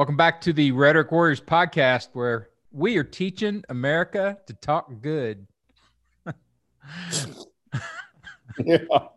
Welcome back to the Rhetoric Warriors podcast, where we are teaching America to talk good. Yeah.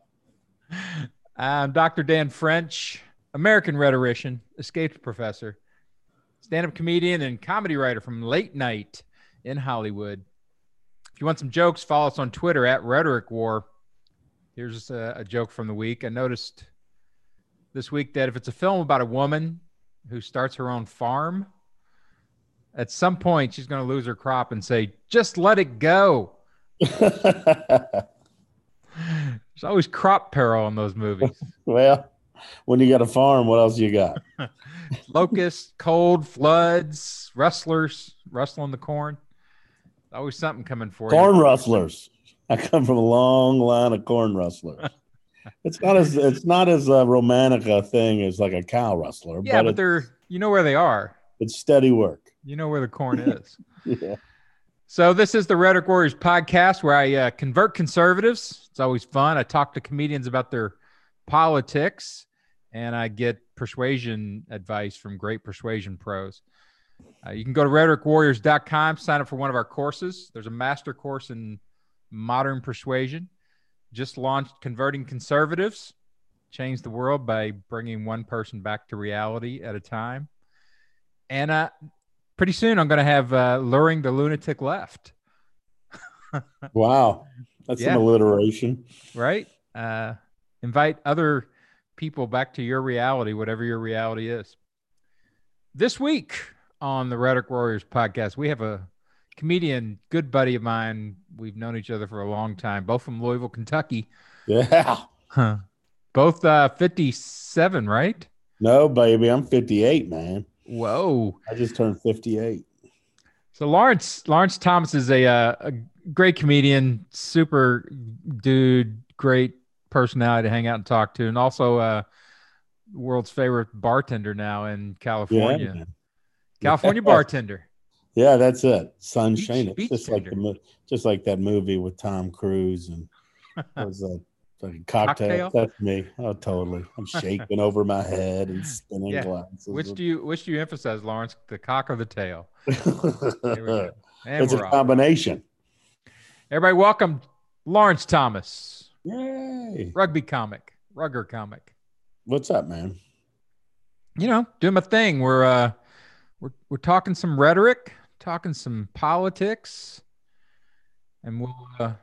I'm Dr. Dan French, American rhetorician, escaped professor, stand-up comedian, and comedy writer from Late Night in Hollywood. If you want some jokes, follow us on Twitter at Rhetoric War. Here's a joke from the week. I noticed this week that if it's a film about a woman who starts her own farm, at some point she's going to lose her crop and say, just let it go. There's always crop peril in those movies. Well, when you got a farm, what else you got? Locusts, cold, floods, rustlers rustling the corn. Always something coming for you. Corn rustlers. I come from a long line of corn rustlers. It's not as romantic a thing as like a cow rustler. Yeah, but they're where they are. It's steady work. You know where the corn is. Yeah. So this is the Rhetoric Warriors podcast, where I convert conservatives. It's always fun. I talk to comedians about their politics, and I get persuasion advice from great persuasion pros. You can go to rhetoricwarriors.com, sign up for one of our courses. There's a master course in modern persuasion. Just launched Converting Conservatives. Change the world by bringing one person back to reality at a time. And pretty soon I'm going to have Luring the Lunatic Left. Wow. That's some alliteration. Right? Invite other people back to your reality, whatever your reality is. This week on the Rhetoric Warriors podcast, we have a comedian, good buddy of mine. We've known each other for a long time, both from Louisville, Kentucky. Yeah. Both 57, right? No, baby. I'm 58, man. Whoa. I just turned 58. So Lawrence Thomas is a great comedian, super dude, great personality to hang out and talk to, and also world's favorite bartender now in California. Yeah, California bartender. Yeah, that's it. Sunshine. Beach It's just like that movie with Tom Cruise and what was that? Like a cocktail. That's me. Oh, totally. I'm shaking over my head and spinning glasses. Which do you emphasize, Lawrence? The cock or the tail? It's a combination. Everybody, welcome Lawrence Thomas. Yay! Rugger comic. What's up, man? Doing my thing. We're talking some rhetoric, talking some politics, and we'll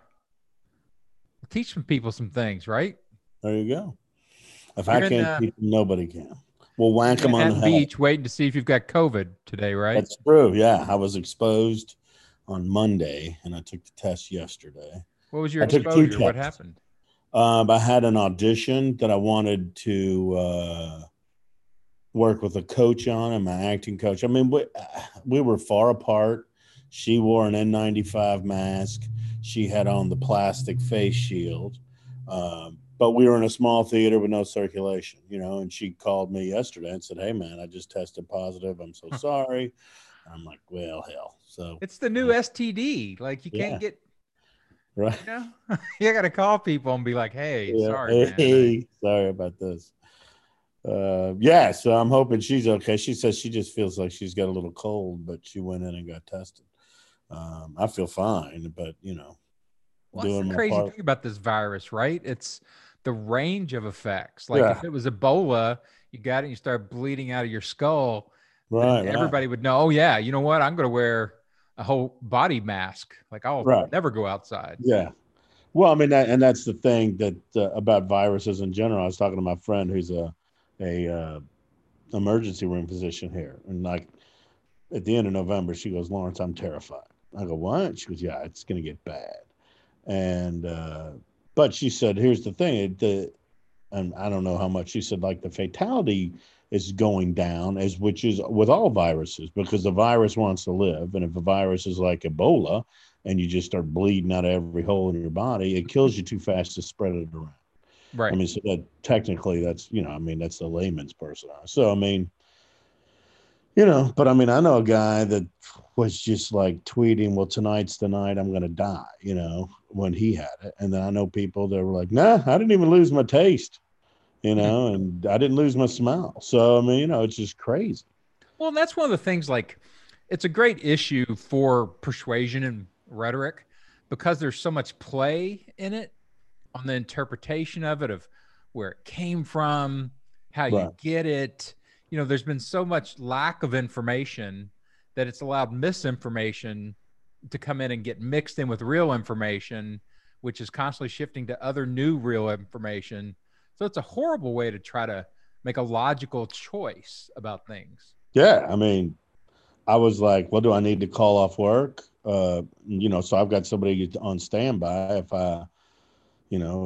teach some people some things, right? There you go. If I can't teach them, nobody can. We'll whack them on the head. Beach, waiting to see if you've got COVID today, right? That's true. Yeah, I was exposed on Monday, and I took the test yesterday. What was your exposure? What happened? I had an audition that I wanted to work with a coach on, and my acting coach. I mean, we were far apart. She wore an N95 mask. She had on the plastic face shield. But we were in a small theater with no circulation, and she called me yesterday and said, hey, man, I just tested positive. I'm so sorry. I'm like, well, hell. So it's the new STD. Like, you can't get right. You got to call people and be like, hey, sorry, man. Hey, sorry about this. So I'm hoping she's okay. She says she just feels like she's got a little cold, but she went in and got tested. I feel fine, but well, that's the crazy thing about this virus, right? It's the range of effects. Like if it was Ebola, you got it and you start bleeding out of your skull, right? Everybody would know, oh yeah, you know what? I'm going to wear a whole body mask. Like I'll never go outside. Yeah. Well, I mean, that's the thing that about viruses in general. I was talking to my friend who's a emergency room physician here, and like at the end of November, she goes, Lawrence, I'm terrified. I go, what? She goes, yeah, it's going to get bad. And but she said, here's the thing, and I don't know how much. She said, like the fatality is going down, which is with all viruses, because the virus wants to live, and if a virus is like Ebola, and you just start bleeding out of every hole in your body, it kills you too fast to spread it around. Right. I mean, so that technically that's that's the layman's person. So I mean, but I mean, I know a guy that was just like tweeting, well, tonight's the night I'm going to die, when he had it. And then I know people that were like, nah, I didn't even lose my taste, and I didn't lose my smell. So, I mean, it's just crazy. Well, that's one of the things, like, it's a great issue for persuasion and rhetoric because there's so much play in it on the interpretation of it, of where it came from, how you Right. get it. There's been so much lack of information that it's allowed misinformation to come in and get mixed in with real information, which is constantly shifting to other new real information. So it's a horrible way to try to make a logical choice about things. Yeah. I mean, I was like, well, do I need to call off work? So I've got somebody on standby if I, you know,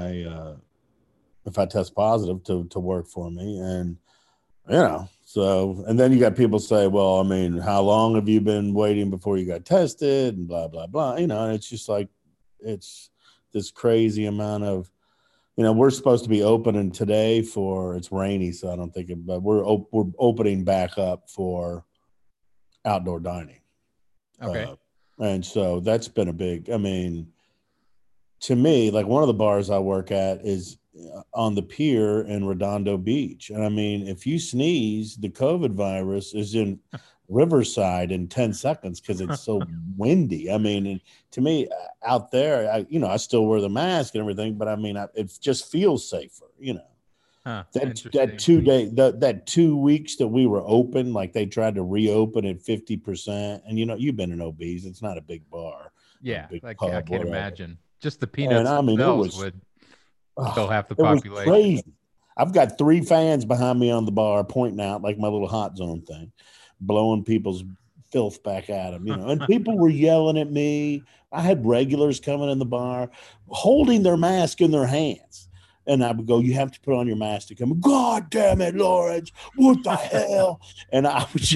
if I test positive to work for me. And, so, and then you got people say, well, I mean, how long have you been waiting before you got tested and blah, blah, blah, and it's just like, it's this crazy amount of, we're supposed to be opening today it's rainy. So I don't think but we're opening back up for outdoor dining. Okay. And so that's been I mean, to me, like one of the bars I work at is on the pier in Redondo Beach. And I mean, if you sneeze, the COVID virus is in Riverside in 10 seconds because it's so windy. I mean, and to me, out there, I still wear the mask and everything, but I mean, it just feels safer. Huh. That Interesting. 2 day that 2 weeks that we were open, like they tried to reopen at 50%. And you've been in OB's, it's not a big bar or a Yeah, big like I pub, can't whatever. imagine. Just the And peanuts I mean, themselves would kill half the it was population. crazy. I've got 3 fans behind me on the bar pointing out like my little hot zone thing, blowing people's filth back at them, and people were yelling at me. I had regulars coming in the bar holding their mask in their hands. And I would go, you have to put on your mask to come. God damn it, Lawrence. What the hell? And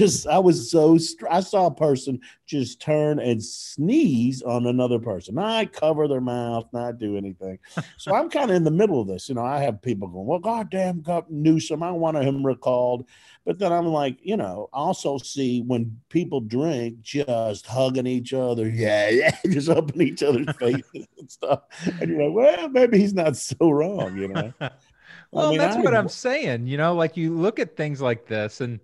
I saw a person just turn and sneeze on another person. Not cover their mouth, not do anything. So I'm kind of in the middle of this. I have people going, well, goddamn Newsom, I want him recalled. But then I'm like, I also see when people drink just hugging each other, yeah, just up in each other's faces and stuff. And you're like, well, maybe he's not so wrong. I Well, and mean, that's what I'm saying. Like you look at things like this, and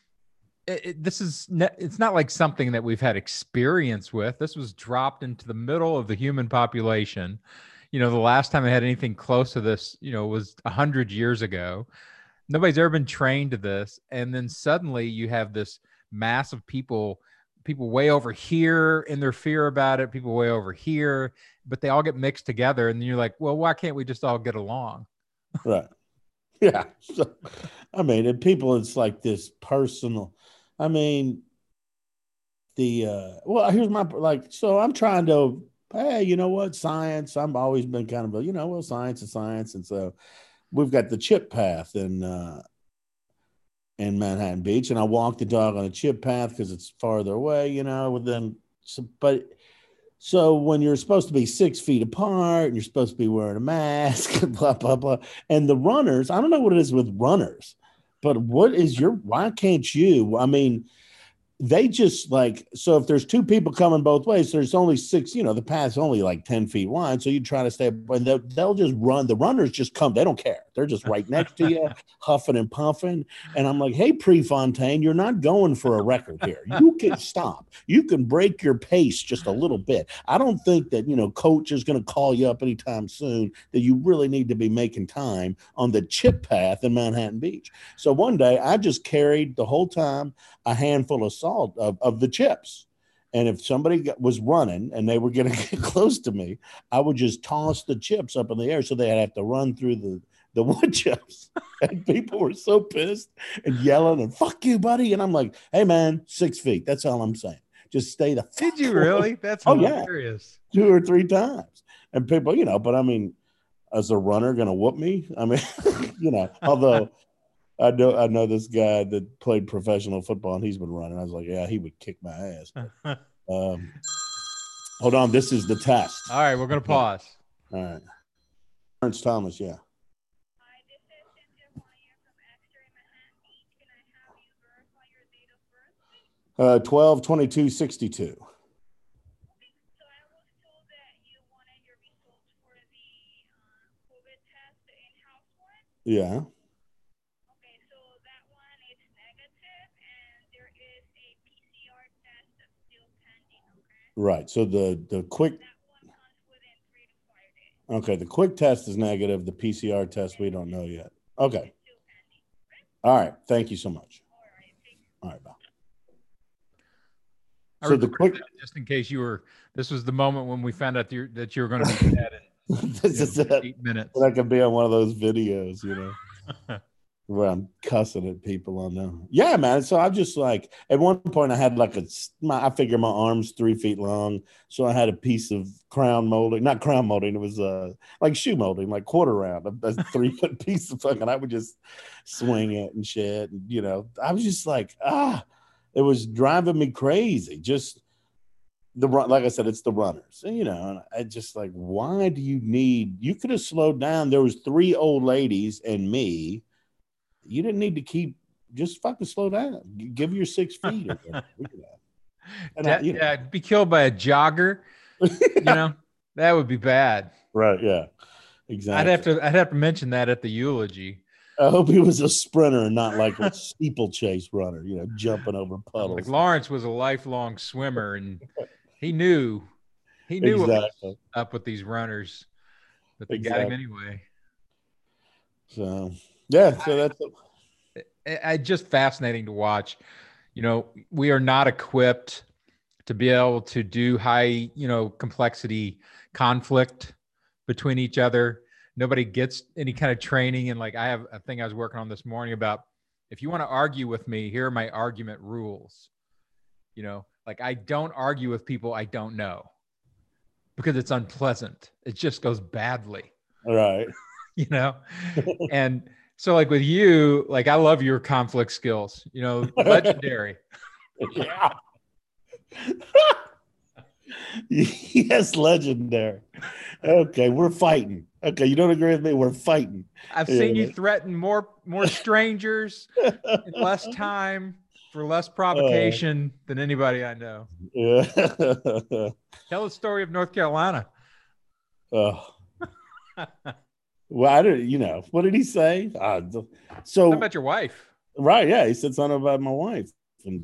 it's not like something that we've had experience with. This was dropped into the middle of the human population. The last time I had anything close to this, was 100 years ago. Nobody's ever been trained to this, and then suddenly you have this mass of people way over here in their fear about it, people way over here, but they all get mixed together, and then you're like, well, why can't we just all get along? right. Yeah. So, I mean, and people, it's like this personal. I mean, here's my, like, so I'm trying to, hey, you know what? Science. I've always been kind of science is science. And so we've got the chip path in Manhattan Beach, and I walk the dog on the chip path because it's farther away, so when you're supposed to be 6 feet apart and you're supposed to be wearing a mask and blah, blah, blah. And the runners, I don't know what it is with runners, but why can't you? I mean, they just like, so if there's 2 people coming both ways, there's only 6, the path's only like 10 feet wide. So you try to stay, and they'll just run. The runners just come. They don't care. They're just right next to you, huffing and puffing. And I'm like, hey, Prefontaine, you're not going for a record here. You can stop. You can break your pace just a little bit. I don't think that, coach is going to call you up anytime soon that you really need to be making time on the chip path in Manhattan Beach. So one day I just carried the whole time a handful of salt of the chips. And if somebody was running and they were going to get close to me, I would just toss the chips up in the air so they'd have to run through the wood chips. And people were so pissed and yelling and fuck you, buddy. And I'm like, hey, man, 6 feet. That's all I'm saying. Just stay the Did fuck you away. really? That's Oh, yeah. hilarious. 2 or 3 times. And people, but I mean, as a runner going to whoop me? I mean, although I know this guy that played professional football and he's been running. I was like, yeah, he would kick my ass. Hold on, this is the test. All right, we're gonna Okay. pause. All right. Lawrence Thomas, yeah. Hi, this is Cynthia calling you from X-Ray Manhattan Beach. Can I have you verify your date of birth, please? 12/22/62. Okay, so I was told that you wanted your results for the COVID test, the in-house one. Yeah. Okay, so that one is negative, and Right. So the quick. That one comes within 3 to 5 days. Okay, the quick test is negative. The PCR test we don't know yet. Okay. It's still pending. All right. Thank you so much. All right. Thank you. All right. Bye. I So the recorded quick. that just in case you were. This was the moment when we found out that you were going to be dead in This is it. 8 minutes. That could be on one of those videos, where I'm cussing at people on them. Yeah, man. So I'm just like, at one point I had like I figure my arm's 3 feet long. So I had a piece of crown molding, not crown molding. It was like shoe molding, like quarter round, a 3-foot piece of fucking, I would just swing it and shit. And, I was just like, it was driving me crazy. Just like I said, it's the runners, and I just like, why do you could have slowed down. There was 3 old ladies and me. You didn't need to just fucking slow down. Give your 6 feet. And be killed by a jogger, that would be bad. Right. Yeah, exactly. I'd have to mention that at the eulogy. I hope he was a sprinter and not like a steeplechase runner, jumping over puddles. Like Lawrence was a lifelong swimmer, and he knew Exactly. what was up with these runners, but they got him anyway. So yeah, so that's it's just fascinating to watch. We are not equipped to be able to do high, complexity conflict between each other. Nobody gets any kind of training. And like, I have a thing I was working on this morning about, if you want to argue with me, here are my argument rules. Like, I don't argue with people I don't know because it's unpleasant. It just goes badly. All right. And so like with you, like, I love your conflict skills, legendary. Yeah. Yes, legendary. Okay, we're fighting. Okay, you don't agree with me? We're fighting. I've seen you threaten more strangers in less time for less provocation than anybody I know. Yeah. Tell the story of North Carolina. Well, I don't. What did he say? How about your wife? Right? Yeah, he said something about my wife, and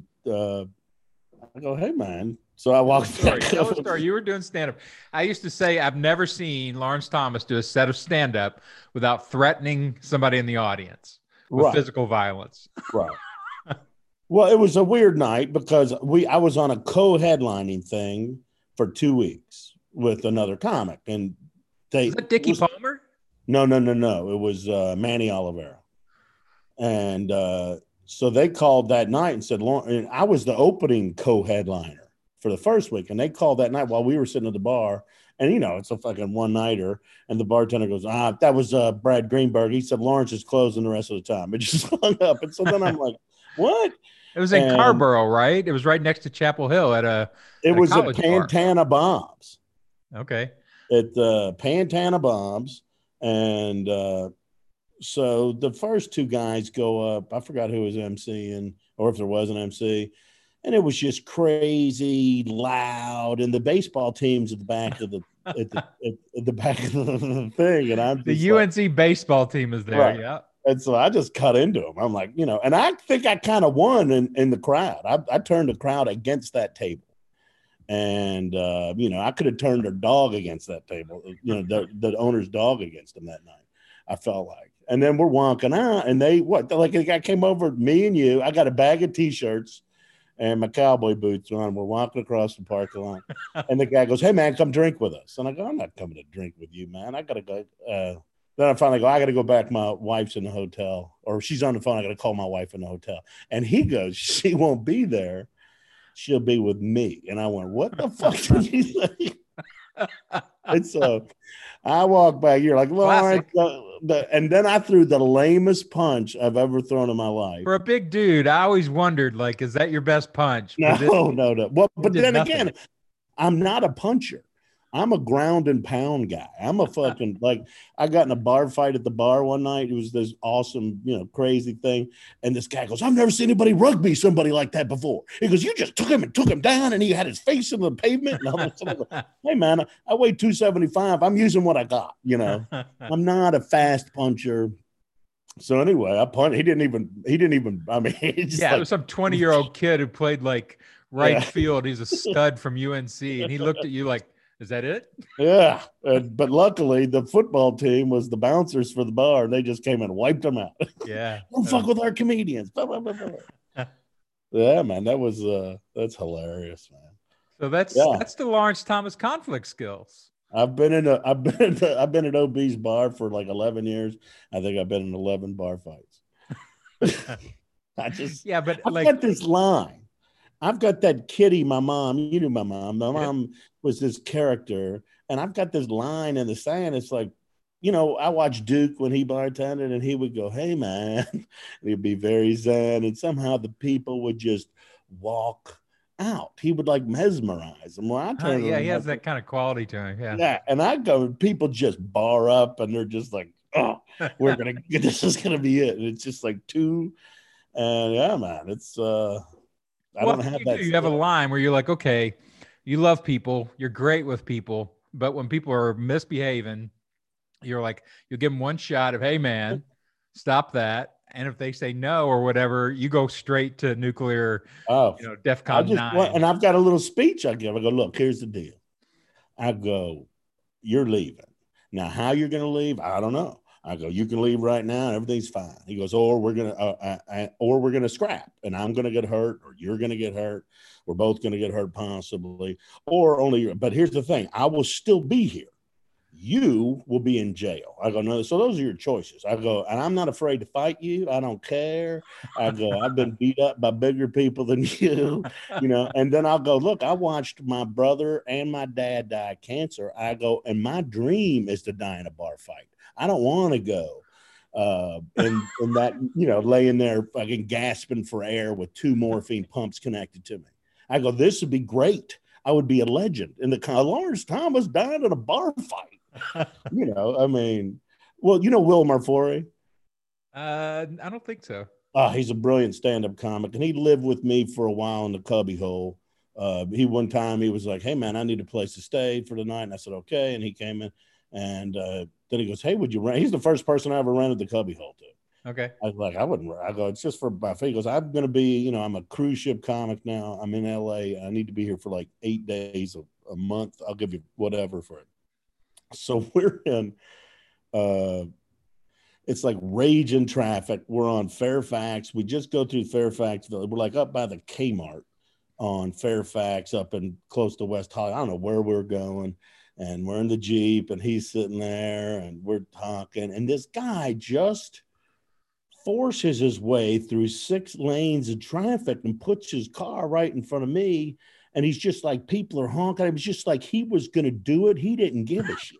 I go, "Hey, man." So I walked back. Tell the story. You were doing stand-up. I used to say I've never seen Lawrence Thomas do a set of stand-up without threatening somebody in the audience with physical violence. Right. Well, it was a weird night because I was on a co-headlining thing for 2 weeks with another comic, and Was that Dickie Palmer? No. It was Manny Oliveira, and so they called that night and said, and I was the opening co-headliner for the first week, and they called that night while we were sitting at the bar, and it's a fucking one-nighter, and the bartender goes, that was Brad Greenberg. He said Lawrence is closing the rest of the time. It just hung up, and so then I'm like, what? It was in Carborough, right? It was right next to Chapel Hill at a Pantana Bombs. Okay. At Pantana Bombs, and so the first 2 guys go up. I forgot who was emceeing, or if there was an MC. And it was just crazy loud, and the baseball team's at the back of at the back of the thing, and I'm the UNC baseball team is there, right. Yeah. And so I just cut into him. I'm like, and I think I kind of won in the crowd. I turned the crowd against that table, and I could have turned their dog against that table. The owner's dog against them that night. I felt like, and then we're walking out, and the guy came over, me and you. I got a bag of T-shirts and my cowboy boots on. We're walking across the parking lot, and the guy goes, "Hey, man, come drink with us." And I go, "I'm not coming to drink with you, man. I got to go." Then I finally go, "I got to go back. My wife's in the hotel, or she's on the phone. I got to call my wife in the hotel." And he goes, "She won't be there. She'll be with me." And I went, "What the fuck did you say?" And so I walk back. You're like, "Well, and then I threw the lamest punch I've ever thrown in my life. For a big dude, I always wondered, like, is that your best punch? No. Well, but then again, I'm not a puncher. I'm a ground and pound guy. I'm a fucking I got in a bar fight at the bar one night. It was this awesome, crazy thing. And this guy goes, "I've never seen anybody rugby somebody like that before." He goes, "You just took him down, and he had his face in the pavement." And I'm like, "Hey man, I weigh 275. I'm using what I got. I'm not a fast puncher." So anyway, I punted. He didn't even. I mean, it was some 20-year-old kid who played like right Yeah. field. He's a stud from UNC, and he looked at you like, "Is that it?" Yeah. But luckily, the football team was the bouncers for the bar, and they just came and wiped them out. Yeah. Don't fuck with our comedians. Blah, blah, blah, blah. Yeah, man, that's hilarious, man. So Yeah, that's the Lawrence Thomas conflict skills. I've been at OB's bar for like 11 years. I think I've been in 11 bar fights. Yeah, but I've like, got this line. I've got that kitty, my mom. You knew my mom. My yeah. mom was this character, and I've got this line in the sand. It's like, I watched Duke when he bartended, and he would go, "Hey, man," and he'd be very zen, and somehow the people would just walk out. He would like mesmerize them. Well, I turned Yeah, around, he has that kind of quality to him. Yeah. yeah, and I go, people just bar up, and they're just like, "Oh, this is gonna be it." And it's just like two, and yeah, man, it's I Well, don't have you that. do. You have a line where you're like, okay, you love people, you're great with people, but when people are misbehaving, you're like, you'll give them one shot of, hey, man, stop that. And if they say no or whatever, you go straight to nuclear, Oh, DEFCON 9. and I've got a little speech I give. I go, look, here's the deal. I go, you're leaving. Now, how you're going to leave, I don't know. I go, you can leave right now, and everything's fine. He goes, or we're gonna scrap, and I'm gonna get hurt, or you're gonna get hurt. We're both gonna get hurt possibly, or only. But here's the thing: I will still be here. You will be in jail. I go, no. So those are your choices. I go, and I'm not afraid to fight you. I don't care. I go, I've been beat up by bigger people than you, And then I'll go, look, I watched my brother and my dad die of cancer. I go, and my dream is to die in a bar fight. I don't want to go in that, laying there fucking gasping for air with 2 morphine pumps connected to me. I go, this would be great. I would be a legend. And Lawrence Thomas died in a bar fight. I mean, well, Will Marfori? I don't think so. He's a brilliant stand-up comic, and he lived with me for a while in the cubby hole. One time he was like, hey, man, I need a place to stay for the night. And I said, okay. And he came in, and then he goes, hey, would you rent? He's the first person I ever rented the cubby hole to. Okay. I was like, I wouldn't. I go, it's just for my fee. He goes, I'm going to be, I'm a cruise ship comic now. I'm in LA. I need to be here for like 8 days, a month. I'll give you whatever for it. So we're in, it's like raging traffic. We're on Fairfax. We just go through Fairfax. We're like up by the Kmart on Fairfax, up in close to West Hollywood. I don't know where we're going. And we're in the Jeep, and he's sitting there, and we're talking. And this guy just forces his way through 6 lanes of traffic and puts his car right in front of me. And he's just like, people are honking. It was just like he was going to do it. He didn't give a shit.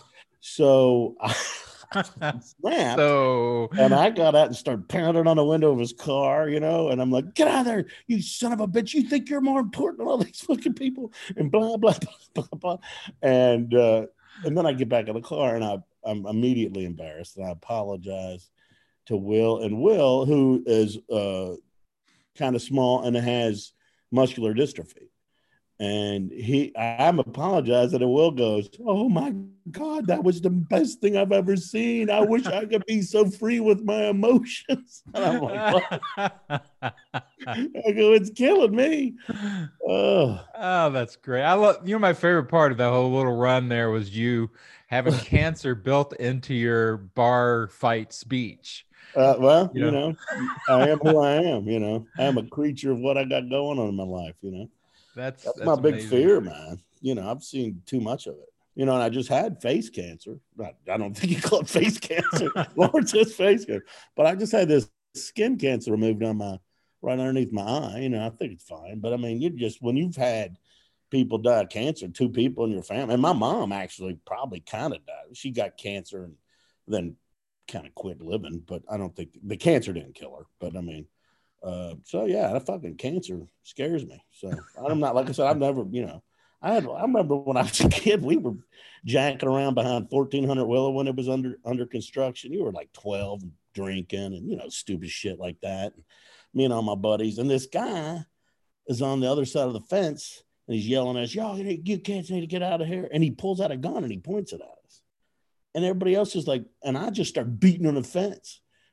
So I snapped. And I got out and started pounding on the window of his car, and I'm like, get out of there, you son of a bitch. You think you're more important than all these fucking people, and blah, blah, blah, blah, blah. And then I get back in the car, and I'm immediately embarrassed, and I apologize to Will. And Will, who is kind of small and has muscular dystrophy. And I'm apologizing, and Will goes, oh my God, that was the best thing I've ever seen. I wish I could be so free with my emotions. And I'm like, what? I go, it's killing me. Oh, that's great. I love, my favorite part of that whole little run there was you having cancer built into your bar fight speech. Well, I am who I am, I'm a creature of what I got going on in my life, That's my big fear, man. I've seen too much of it. And I just had face cancer. I don't think you call it face cancer. Lawrence has face cancer. But I just had this skin cancer removed on right underneath my eye. I think it's fine. But I mean, when you've had people die of cancer, 2 people in your family, and my mom actually probably kind of died. She got cancer and then kind of quit living. But I don't think the cancer didn't kill her. But I mean, so yeah, that fucking cancer scares me. So I'm not, like I said, I've never, I remember when I was a kid, we were jacking around behind 1400 Willow when it was under construction. You were like 12 drinking and, stupid shit like that. And me and all my buddies, and this guy is on the other side of the fence, and he's yelling at us, y'all, you kids need to get out of here. And he pulls out a gun and he points it at us. And everybody else is like, and I just start beating on the fence.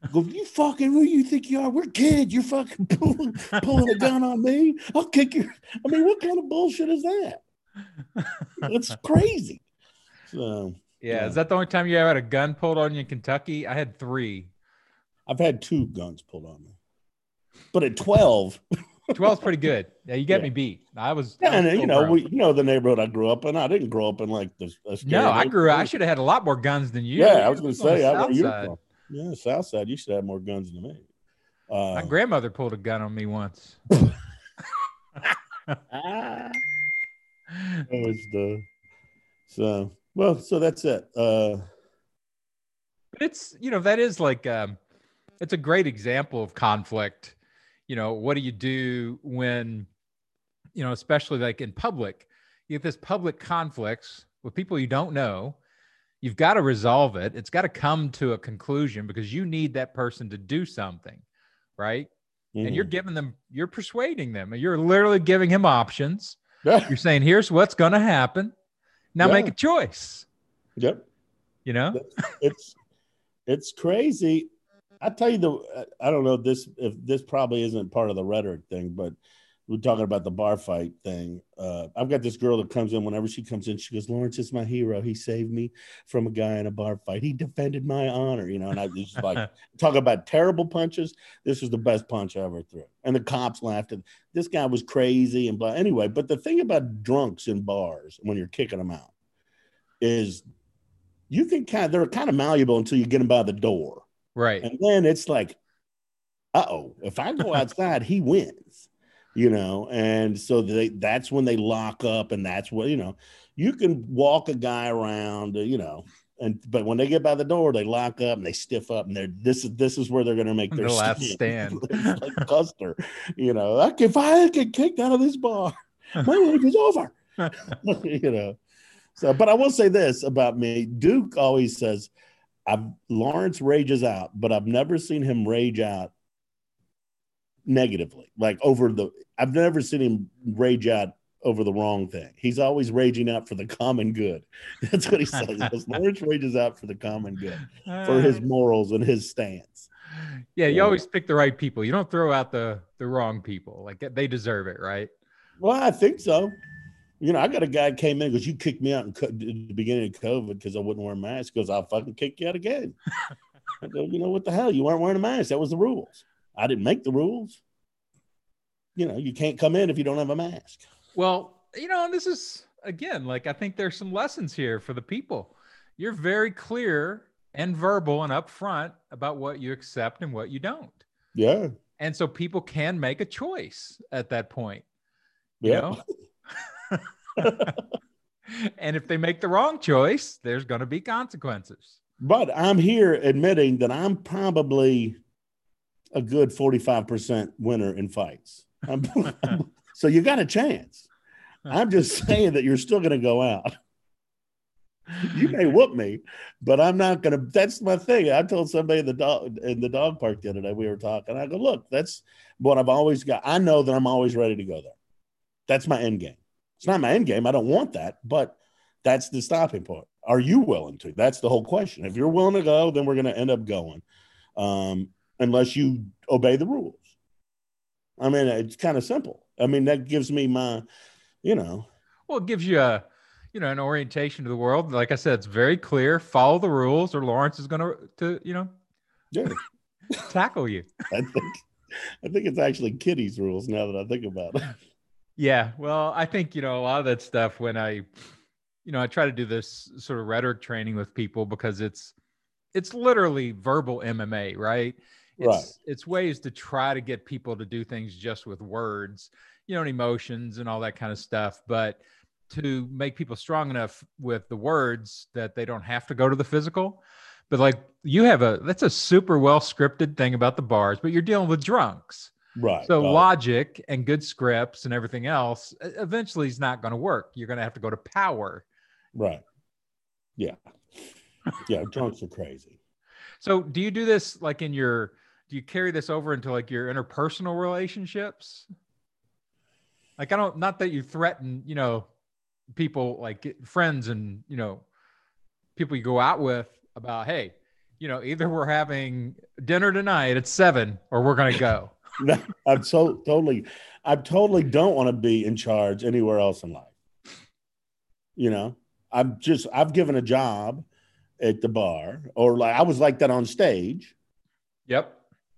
Go, you fucking who you think you are? We're kids. You're fucking pulling a gun on me. I'll kick you. I mean, what kind of bullshit is that? It's crazy. So Yeah. Is that the only time you ever had a gun pulled on you in Kentucky? I had 3. I've had 2 guns pulled on me, but at 12, 12's pretty good. Yeah, you get Yeah. me beat. I was and full you know, grown. the neighborhood I grew up in. I didn't grow up in like a scary No, I neighborhood. should have had a lot more guns than you. Yeah, I was going to You're on the say where south you're side. from. Yeah, South Side. You should have more guns than me. My grandmother pulled a gun on me once. It's the so well. So that's it. But it's, that is like, it's a great example of conflict. What do you do when, especially like in public, you get this public conflicts with people you don't know. You've got to resolve it. It's got to come to a conclusion because you need that person to do something, right? And you're persuading them, and you're literally giving him options. Yeah. You're saying, here's what's going to happen. Now make a choice. Yep. It's crazy. I tell you I don't know if this probably isn't part of the rhetoric thing, but we're talking about the bar fight thing. I've got this girl that comes in. Whenever she comes in, she goes, "Lawrence is my hero. He saved me from a guy in a bar fight. He defended my honor." And I was like, talk about terrible punches. This was the best punch I ever threw. And the cops laughed. This guy was crazy and blah. Anyway, but the thing about drunks in bars when you're kicking them out is you can they're kind of malleable until you get them by the door. Right. And then it's like, if I go outside, he wins. And so that's when they lock up, and that's what, you can walk a guy around, but when they get by the door, they lock up and they stiff up, and this is where they're going to make their last stand. It's like Custer, if I get kicked out of this bar, my life is over, So, but I will say this about me. Duke always says, Lawrence rages out, but I've never seen him rage out negatively, like I've never seen him rage out over the wrong thing. He's always raging out for the common good. That's what he says. Lawrence rages out for the common good, for his morals and his stance. Yeah, you always pick the right people. You don't throw out the wrong people. Like, they deserve it, right? Well, I think so. I got a guy came in because you kicked me out at the beginning of COVID because I wouldn't wear a mask. He goes, I'll fucking kick you out again. I go, what the hell? You weren't wearing a mask. That was the rules. I didn't make the rules. You can't come in if you don't have a mask. Well, and this is, again, like, I think there's some lessons here for the people. You're very clear and verbal and upfront about what you accept and what you don't. Yeah. And so people can make a choice at that point. Yeah. And if they make the wrong choice, there's going to be consequences. But I'm here admitting that I'm probably a good 45% winner in fights. So you got a chance. I'm just saying that you're still going to go out. You may whoop me, but I'm not going to. That's my thing. I told somebody in the dog park the other day, we were talking. I go, look, that's what I've always got. I know that I'm always ready to go there. That's my end game. It's not my end game. I don't want that, but that's the stopping point. Are you willing to? That's the whole question. If you're willing to go, then we're going to end up going, unless you obey the rules. I mean, it's kind of simple. I mean, that gives me my, Well, it gives you an orientation to the world. Like I said, it's very clear. Follow the rules, or Lawrence is going to tackle you. I think it's actually Kitty's rules now that I think about it. Yeah, well, I think, a lot of that stuff when I try to do this sort of rhetoric training with people because it's literally verbal MMA, right? It's ways to try to get people to do things just with words, and emotions and all that kind of stuff, but to make people strong enough with the words that they don't have to go to the physical. But like that's a super well scripted thing about the bars, but you're dealing with drunks. Right. So logic and good scripts and everything else eventually is not going to work. You're going to have to go to power. Right. Yeah. Yeah. Drunks are crazy. So do you do this like do you carry this over into like your interpersonal relationships? Like, not that you threaten, people like friends and, people you go out with about, hey, either we're having dinner tonight at 7 or we're going to go. No, I totally don't want to be in charge anywhere else in life. I've given a job at the bar, or like I was like that on stage. Yep.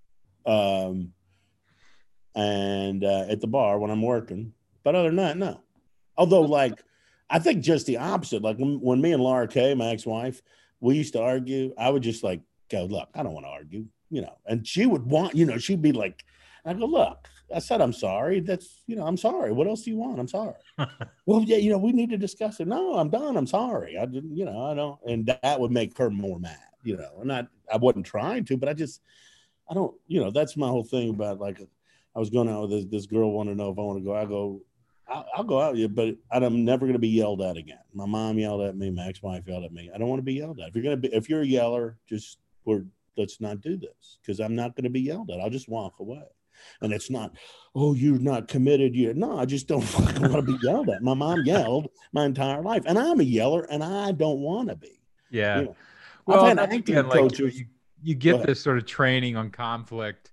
And at the bar when I'm working. But other than that, no. Although, like, I think just the opposite. Like when me and Laura Kay, my ex-wife, we used to argue, I would just like go, look, I don't want to argue, and she would want, she'd be like, I go, look, I said, I'm sorry. That's, I'm sorry. What else do you want? I'm sorry. Well, yeah, we need to discuss it. No, I'm done. I'm sorry. I didn't, I don't. And that would make her more mad, and I wasn't trying to, but I don't, that's my whole thing about, like, I was going out with this girl, wanted to know if I want to go. I go, I'll go out with you, but I'm never going to be yelled at again. My mom yelled at me. My ex-wife yelled at me. I don't want to be yelled at. If you're a yeller, let's not do this, because I'm not going to be yelled at. I'll just walk away. And it's not, oh, you're not committed. No, I just don't fucking want to be yelled at. My mom yelled my entire life, and I'm a yeller, and I don't want to be. Yeah. Well, I've had acting coaches. You get this sort of training on conflict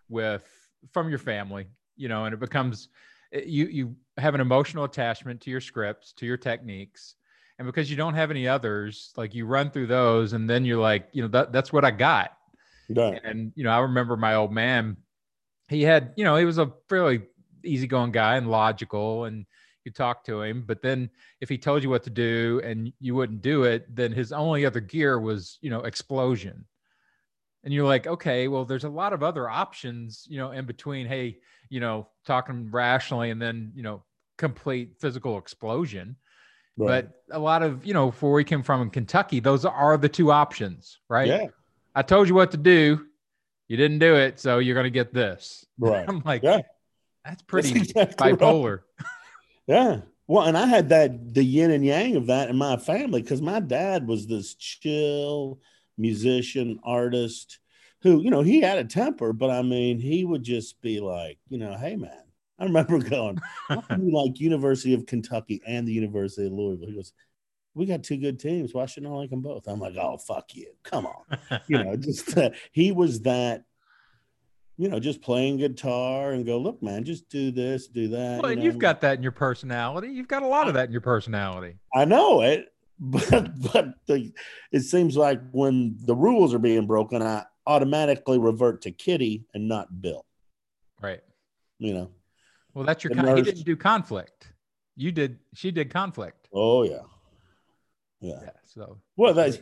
from your family, and it becomes, you have an emotional attachment to your scripts, to your techniques. And because you don't have any others, like, you run through those, and then you're like, that's what I got. Right. And, I remember my old man, he had, he was a fairly easygoing guy and logical, and you talk to him, but then if he told you what to do and you wouldn't do it, then his only other gear was, explosion. And you're like, okay, well, there's a lot of other options, in between, hey, talking rationally and then, complete physical explosion. Right. But a lot of, for where we came from in Kentucky, those are the two options, right? Yeah. I told you what to do. You didn't do it, so you're going to get this. Right. I'm like, yeah, that's pretty exactly bipolar. Right. Yeah. Well, and I had the yin and yang of that in my family, because my dad was this chill musician, artist who, he had a temper, but I mean, he would just be like, hey, man, I remember going, how can you like University of Kentucky and the University of Louisville? He goes, we got two good teams. Why shouldn't I like them both? I'm like, oh, fuck you. Come on. Just he was that, just playing guitar and go, look, man, just do this, do that. Well, and you've got that in your personality. You've got a lot of that in your personality. I know it, but it seems like when the rules are being broken, I automatically revert to Kitty and not Bill. Right. Well, that's your. He didn't do conflict. You did. She did conflict. Oh yeah. Yeah. So. Well, that's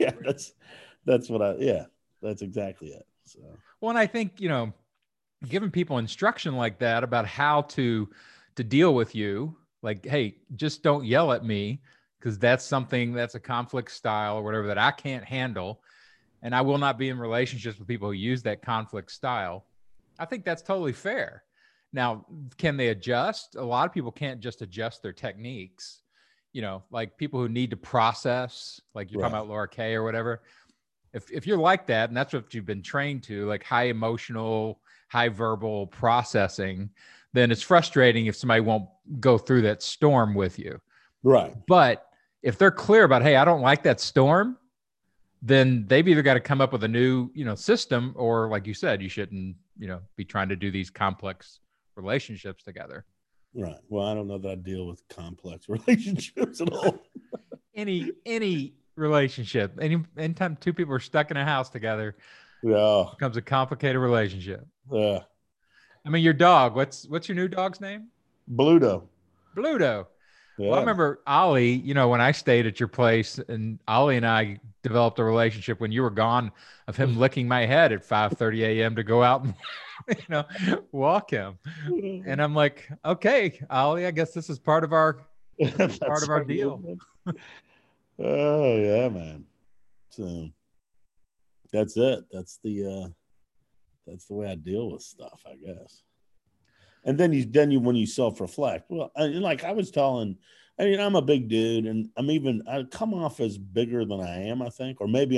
that's exactly it. So. Well, and I think giving people instruction like that about how to deal with you, like, hey, just don't yell at me, because that's a conflict style or whatever that I can't handle, and I will not be in relationships with people who use that conflict style. I think that's totally fair. Now, can they adjust? A lot of people can't just adjust their techniques. Like people who need to process, like you're talking about Laura Kay or whatever. If you're like that, and that's what you've been trained to, like high emotional, high verbal processing, then it's frustrating if somebody won't go through that storm with you. Right. But if they're clear about, hey, I don't like that storm, then they've either got to come up with a new, system, or like you said, you shouldn't, be trying to do these complex relationships together. Right. Well, I don't know that I deal with complex relationships at all. Any relationship, anytime two people are stuck in a house together, it becomes a complicated relationship. Yeah. I mean, your dog, what's your new dog's name? Bluto. Yeah. Well, I remember Ollie, when I stayed at your place, and Ollie and I developed a relationship when you were gone, of him licking my head at 5:30 a.m. to go out and, walk him. And I'm like, okay, Ollie, I guess this is part of our deal. Oh yeah, man. So that's it. That's the way I deal with stuff, I guess. And then you when you self-reflect. Well, like I was telling, I'm a big dude, and I come off as bigger than I am, I think, or maybe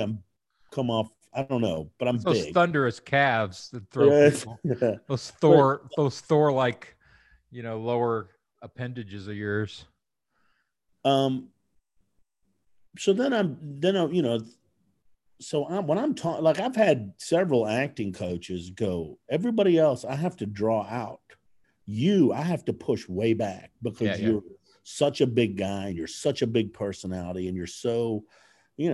I don't know, but I'm those big. Thunderous calves that throw people. Yeah. Those Thor like, lower appendages of yours. So then I'm so when I'm talking, like I've had several acting coaches go, everybody else I have to draw out. I have to push way back because Yeah. you're such a big guy and you're such a big personality and you're so, you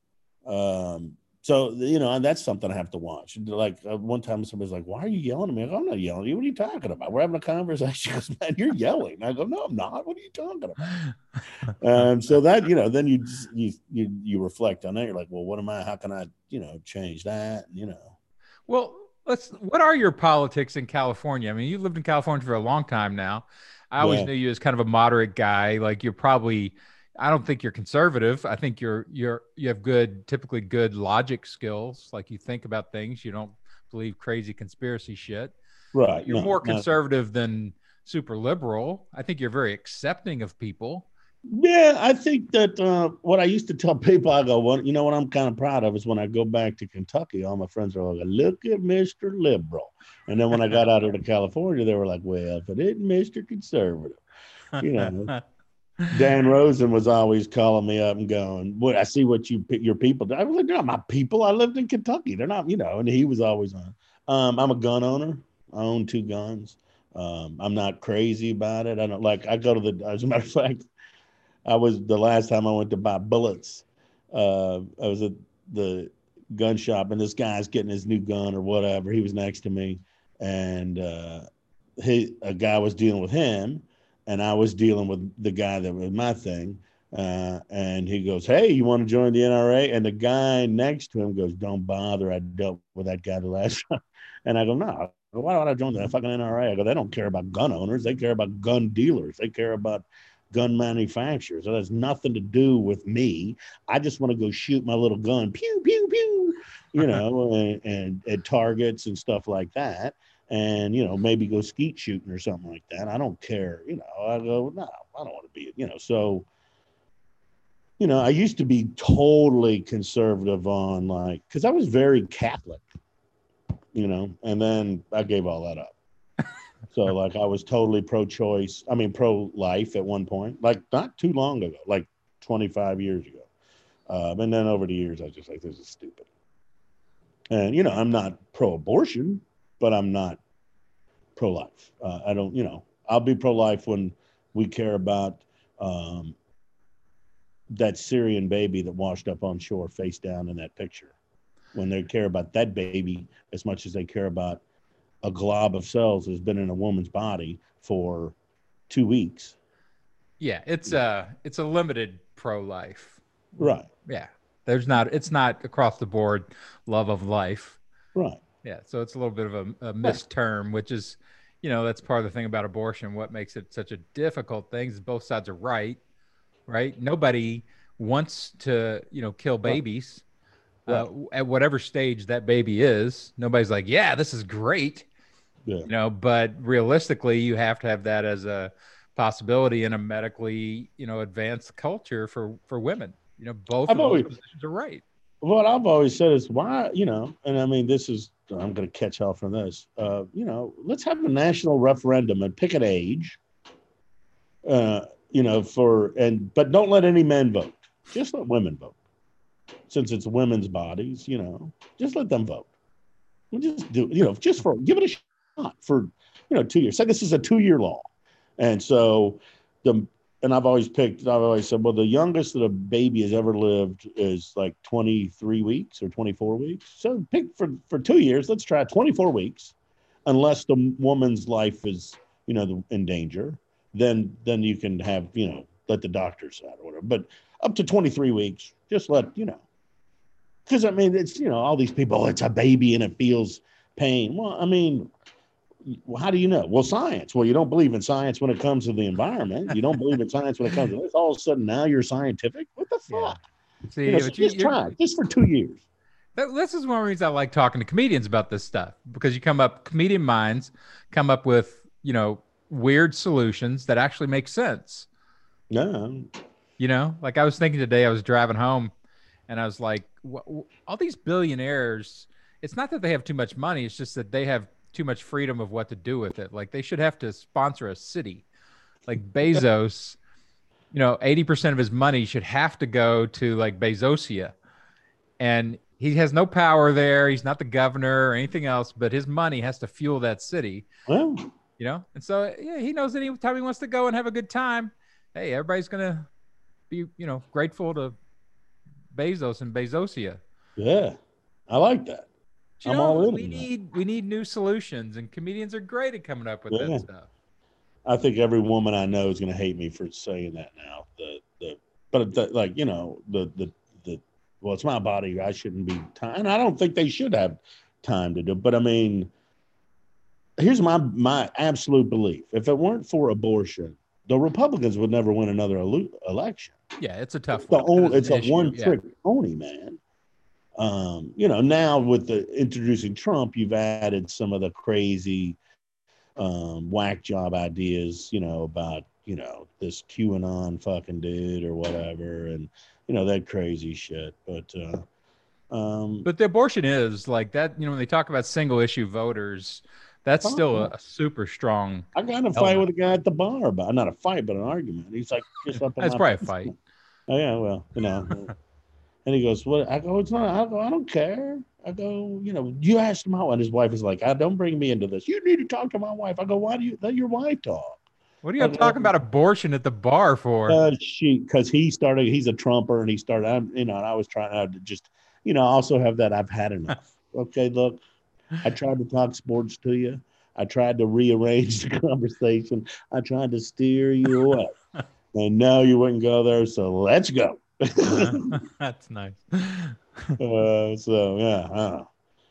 so and that's something I have to watch. Like one time somebody's like, "Why are you yelling at me?" I go, "I'm not yelling at you. What are you talking about? We're having a conversation." She goes, "Man, you're yelling." I go, "No, I'm not. What are you talking about?" So that then you reflect on that. You're like, "Well, what am I? How can I change that?" Well, what are your politics in California? I mean, you lived in California for a long time now. I always Yeah. knew you as kind of a moderate guy. Like you're probably, I don't think you're conservative. I think you have typically good logic skills. Like you think about things. You don't believe crazy conspiracy shit. Right. You're No, more no. conservative than super liberal. I think you're very accepting of people. Yeah, I think that what I used to tell people, I go, well, what I'm kind of proud of is when I go back to Kentucky, all my friends are like, look at Mr. Liberal. And then when I got out of California, they were like, well, if it isn't Mr. Conservative, you know. Dan Rosen was always calling me up and going, "What I see what your people do." I was like, "They're not my people. I lived in Kentucky. They're not, And he was always on. I'm a gun owner. I own 2 guns. I'm not crazy about it. I don't like. I go to As a matter of fact, I was the last time I went to buy bullets. I was at the gun shop, and this guy's getting his new gun or whatever. He was next to me, and a guy was dealing with him, and I was dealing with the guy that was my thing. And he goes, "Hey, you want to join the NRA?" And the guy next to him goes, "Don't bother. I dealt with that guy the last time." And I go, "No. Why would I join the fucking NRA?" I go, "They don't care about gun owners. They care about gun dealers. They care about gun manufacturers. It has nothing to do with me. I just want to go shoot my little gun, pew, pew, pew, and at targets and stuff like that. And, maybe go skeet shooting or something like that. I don't care. I go, no, I don't want to be, so, I used to be totally conservative on because I was very Catholic, and then I gave all that up. So I was totally pro-choice. I mean, pro-life at one point, not too long ago, 25 years ago. And then over the years, I was just like, this is stupid. And, I'm not pro-abortion, but I'm not pro-life. I don't, I'll be pro-life when we care about that Syrian baby that washed up on shore face down in that picture. When they care about that baby as much as they care about a glob of cells that's been in a woman's body for 2 weeks. Yeah, it's a limited pro-life. Right. Yeah. It's not across the board love of life. Right. Yeah. So it's a little bit of a missed term, which is, that's part of the thing about abortion. What makes it such a difficult thing is both sides are right. Nobody wants to, kill babies at whatever stage that baby is. Nobody's like, yeah, this is great. Yeah. But realistically, you have to have that as a possibility in a medically, advanced culture for women. Both of those positions are right. What I've always said is why, and I mean, I'm going to catch hell from this. Let's have a national referendum and pick an age, but don't let any men vote. Just let women vote. Since it's women's bodies, just let them vote. We'll just do, give it a shot for, 2 years. So this is a 2-year law. And so I've always said, well, the youngest that a baby has ever lived is 23 weeks or 24 weeks. So pick for 2 years, let's try 24 weeks, unless the woman's life is, in danger, then you can have, let the doctors out or whatever. But up to 23 weeks, just let, because I mean, it's, all these people, it's a baby and it feels pain. Well, I mean, how do you know? Well, science. Well, you don't believe in science when it comes to the environment. You don't believe in science when it comes to this. All of a sudden, now you're scientific. What the fuck? Yeah. See, so just try it, just for 2 years. This is one of the reasons I like talking to comedians about this stuff, because comedian minds come up with, weird solutions that actually make sense. No. I was thinking today, I was driving home and I was like, all these billionaires, it's not that they have too much money. It's just that they have too much freedom of what to do with it. They should have to sponsor a city. Bezos, 80% of his money should have to go to Bezosia. And he has no power there. He's not the governor or anything else, but his money has to fuel that city, Well, And so, yeah, he knows that anytime he wants to go and have a good time, hey, everybody's going to be, grateful to Bezos and Bezosia. yeah, I like that. I'm all in. We need new solutions, and comedians are great at coming up with that stuff. I think every woman I know is going to hate me for saying that now. Well, it's my body. I shouldn't be time. And I don't think they should have time to do. But I mean, here's my absolute belief: if it weren't for abortion, the Republicans would never win another election. Yeah, it's a tough one. It's a one-trick pony, man. Now with introducing Trump, you've added some of the crazy whack job ideas, about, this QAnon fucking dude or whatever. And, that crazy shit. But the abortion is like that, when they talk about single issue voters, that's still a super strong. I got in a fight with a guy at the bar about, not a fight, but an argument. He's like, just up. That's probably a fight. Oh yeah. Well, and he goes, "What?" I go, "It's not." I go, "I don't care." I go, you asked my wife. And his wife is like, "Don't bring me into this. You need to talk to my wife." I go, "Why do you let your wife talk?" What are you talking about abortion at the bar for? Because he's a Trumper, and he started, and I was trying to just, also have that. I've had enough. Okay, look, I tried to talk sports to you. I tried to rearrange the conversation. I tried to steer you away, and now you wouldn't go there. So let's go. That's nice. So yeah, I don't know.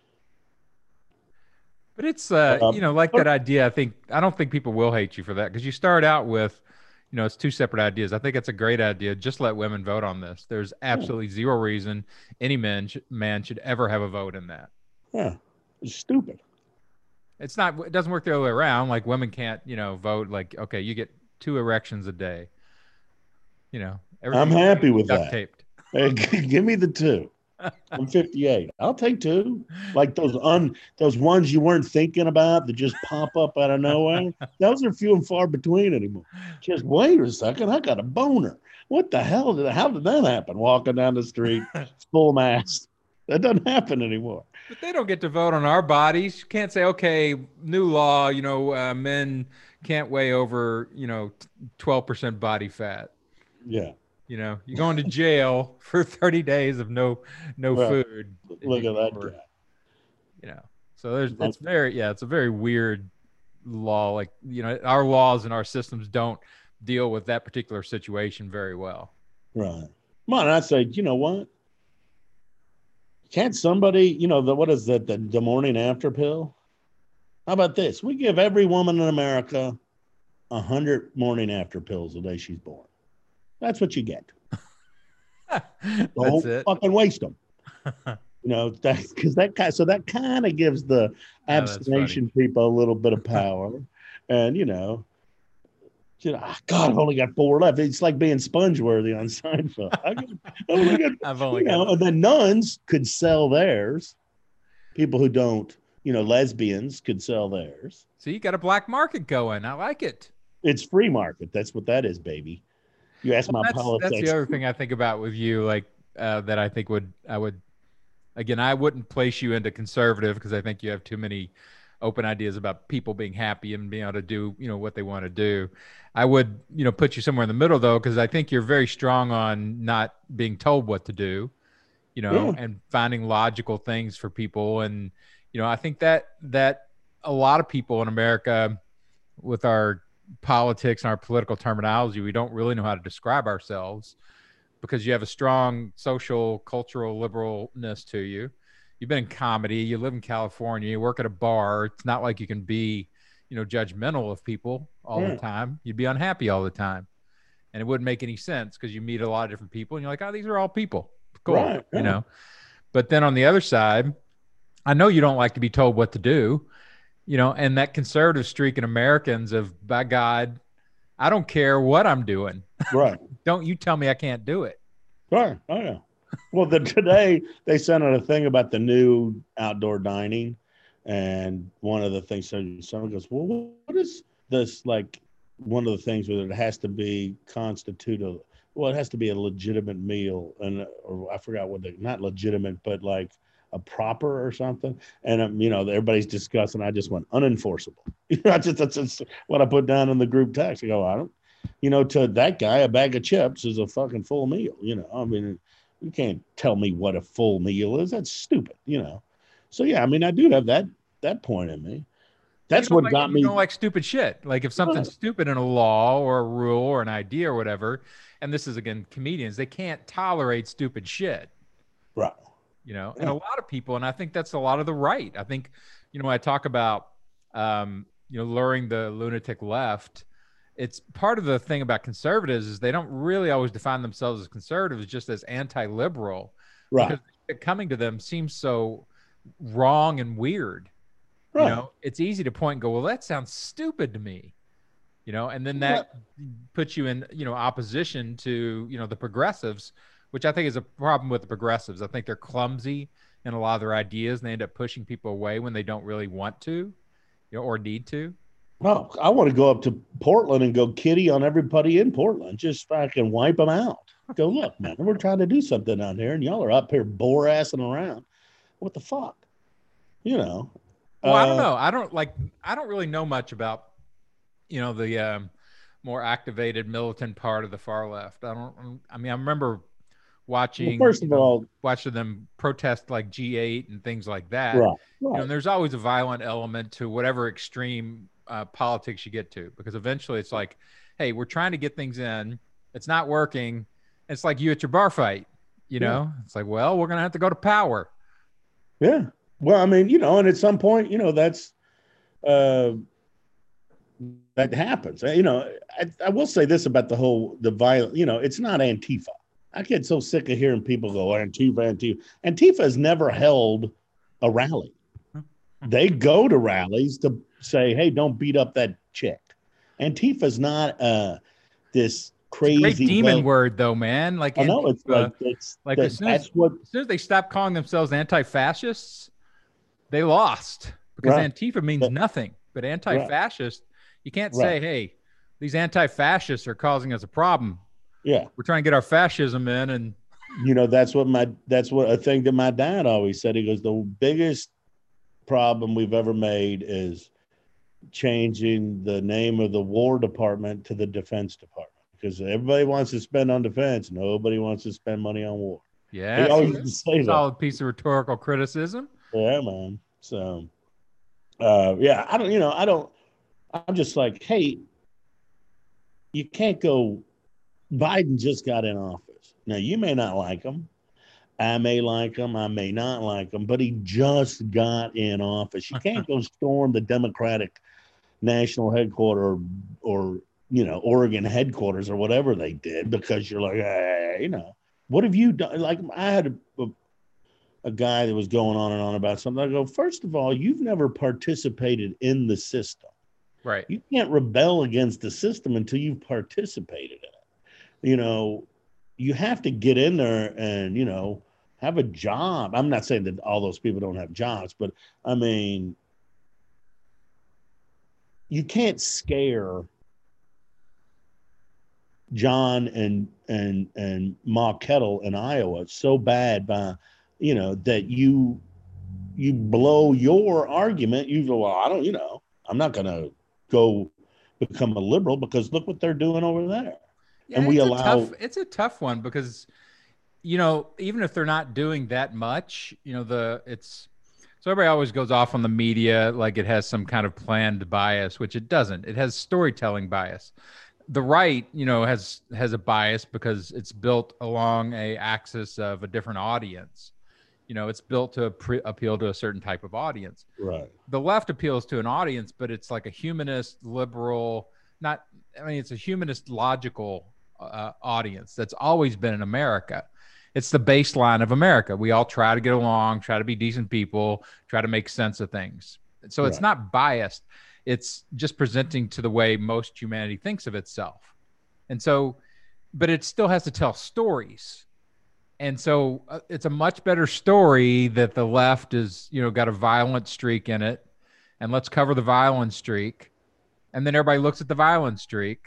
But it's like that idea. I don't think people will hate you for that, because you start out with, it's two separate ideas. I think it's a great idea. Just let women vote on this. There's absolutely zero reason any man should ever have a vote in that. Yeah, it's stupid. It doesn't work the other way around. Like, women can't, vote. Like, okay, you get 2 erections a day. I'm happy with that. Taped. Hey, give me the 2. I'm 58. I'll take 2. Like those ones you weren't thinking about that just pop up out of nowhere. Those are few and far between anymore. Just wait a second. I got a boner. What the hell how did that happen? Walking down the street, full mast. That doesn't happen anymore. But they don't get to vote on our bodies. You can't say, okay, new law, men can't weigh over, 12% body fat. Yeah. You're going to jail for 30 days of no food. Look at that guy. So it's a very weird law. Like, our laws and our systems don't deal with that particular situation very well. Right. Come on, I'd say, you know what? Can't somebody, what is that, the morning after pill? How about this? We give every woman in America 100 morning after pills the day she's born. That's what you get. Don't fucking waste them. Because that kind of gives the abstination people a little bit of power. And, God, I've only got 4 left. It's like being sponge-worthy on Seinfeld. And then nuns could sell theirs. People who don't, lesbians could sell theirs. So you got a black market going. I like it. It's free market. That's what that is, baby. You ask my politics. That's the other thing I think about with you, like that I think I wouldn't place you into conservative, because I think you have too many open ideas about people being happy and being able to do, what they want to do. I would, put you somewhere in the middle, though, because I think you're very strong on not being told what to do, and finding logical things for people. And, I think that a lot of people in America, with our politics and our political terminology, we don't really know how to describe ourselves, because you have a strong social, cultural liberalness to you. You've been in comedy, you live in California, you work at a bar. It's not like you can be, judgmental of people all the time. You'd be unhappy all the time. And it wouldn't make any sense, because you meet a lot of different people and you're like, oh, these are all people. Cool. Right. But then on the other side, I know you don't like to be told what to do, and that conservative streak in Americans of, by God, I don't care what I'm doing. Right. Don't you tell me I can't do it. Right. Oh, yeah. Well, today they sent out a thing about the new outdoor dining. And one of the things, someone goes, well, what is this? Like, one of the things where it has to be constitute well, it has to be a legitimate meal, and or I forgot what not legitimate, but like a proper or something. And everybody's discussing. I just went unenforceable. That's what I put down in the group text. I go, I don't, to that guy, a bag of chips is a fucking full meal. I mean, you can't tell me what a full meal is. That's stupid. So yeah, I mean, I do have that point in me. That's what got me. You don't like stupid shit. Like if something's stupid in a law or a rule or an idea or whatever, and this is again comedians, they can't tolerate stupid shit. Right. And a lot of people, and I think that's a lot of the right. I think, when I talk about, luring the lunatic left, it's part of the thing about conservatives is they don't really always define themselves as conservatives, just as anti-liberal. Right. Because coming to them seems so wrong and weird. Right. It's easy to point and go, well, that sounds stupid to me, and then that puts you in, opposition to, the progressives, which I think is a problem with the progressives. I think they're clumsy in a lot of their ideas, and they end up pushing people away when they don't really want to, or need to. Well, I want to go up to Portland and go kitty on everybody in Portland. Just fucking wipe them out. Go, look, man, we're trying to do something out here, and y'all are up here bore-assing around. What the fuck? Well, I don't know. I don't really know much about, the more activated militant part of the far left. I remember watching, first of all, watching them protest like G8 and things like that. Right. And there's always a violent element to whatever extreme politics you get to, because eventually it's like, hey, we're trying to get things in. It's not working. It's like you at your bar fight, It's like, well, we're going to have to go to power. Yeah. Well, I mean, and at some point, that's that happens. I will say this about the violent, it's not Antifa. I get so sick of hearing people go, Antifa. Antifa has never held a rally. They go to rallies to say, hey, don't beat up that chick. Antifa's not this crazy. It's a great demon word, though, man. Like, I know as soon as they stop calling themselves anti-fascists, they lost, because Antifa means nothing. But anti-fascist, you can't say, hey, these anti-fascists are causing us a problem. Yeah, we're trying to get our fascism in, and that's what a thing that my dad always said. He goes, the biggest problem we've ever made is changing the name of the War Department to the Defense Department, because everybody wants to spend on defense, nobody wants to spend money on war. Yeah, he always used to say that. Solid piece of rhetorical criticism. Yeah, man. So, I'm just like, hey, you can't go. Biden just got in office. Now, you may not like him. I may like him. I may not like him, but he just got in office. You can't go storm the Democratic national headquarters or Oregon headquarters or whatever they did, because you're like, hey, what have you done? Like, I had a guy that was going on and on about something. I go, first of all, you've never participated in the system. Right. You can't rebel against the system until you've participated in it. You have to get in there and, have a job. I'm not saying that all those people don't have jobs, but I mean, you can't scare John and Ma Kettle in Iowa so bad by, that you blow your argument. You go, well, I don't, I'm not going to go become a liberal, because look what they're doing over there. Yeah, and it's a tough one, because, even if they're not doing that much, so everybody always goes off on the media like it has some kind of planned bias, which it doesn't. It has storytelling bias. The right, has a bias because it's built along a axis of a different audience. It's built to appeal to a certain type of audience. Right. The left appeals to an audience, but it's like a humanist, liberal, it's a humanist, logical audience that's always been in America. It's the baseline of America. We all try to get along, try to be decent people, try to make sense of things. So it's not biased. It's just presenting to the way most humanity thinks of itself. And so, but it still has to tell stories. And so it's a much better story that the left is, got a violent streak in it, and let's cover the violent streak. And then everybody looks at the violent streak,